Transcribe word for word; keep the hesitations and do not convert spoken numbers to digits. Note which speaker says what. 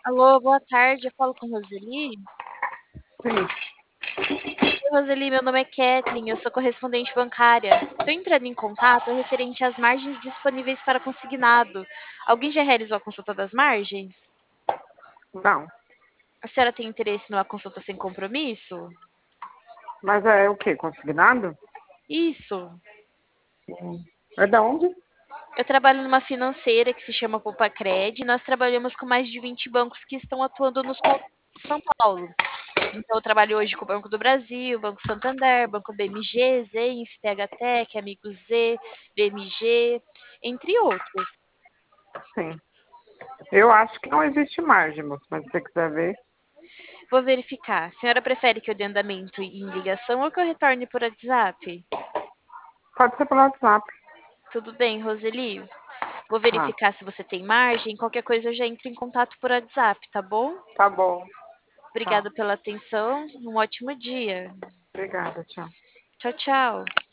Speaker 1: Alô, boa tarde. Eu falo com Roseli.
Speaker 2: Sim,
Speaker 1: Oi, Roseli, meu nome é Kathleen, eu sou correspondente bancária. Estou entrando em contato referente às margens disponíveis para consignado. Alguém já realizou a consulta das margens?
Speaker 2: não.
Speaker 1: A senhora tem interesse numa consulta sem compromisso?
Speaker 2: Mas é o quê? Consignado?
Speaker 1: Isso.
Speaker 2: Hum. É da onde?
Speaker 1: Eu trabalho numa financeira que se chama Popacred e nós trabalhamos com mais de vinte bancos que estão atuando nos polo de São Paulo. Então, eu trabalho hoje com o Banco do Brasil, Banco Santander, Banco B M G, Zenf, T H Tec, Amigo Z, B M G, entre outros.
Speaker 2: Sim. Eu acho que não existe margem, moço, mas se você quiser ver,
Speaker 1: Vou verificar. A senhora prefere que eu dê andamento em ligação ou que eu retorne por WhatsApp?
Speaker 2: pode ser pelo WhatsApp.
Speaker 1: Tudo bem, Roseli? Vou
Speaker 2: Tá,
Speaker 1: verificar se você tem margem. Qualquer coisa eu já entro em contato por WhatsApp, tá bom?
Speaker 2: tá bom. Tchau.
Speaker 1: Obrigada pela atenção. Um ótimo dia.
Speaker 2: Obrigada, tchau.
Speaker 1: Tchau, tchau.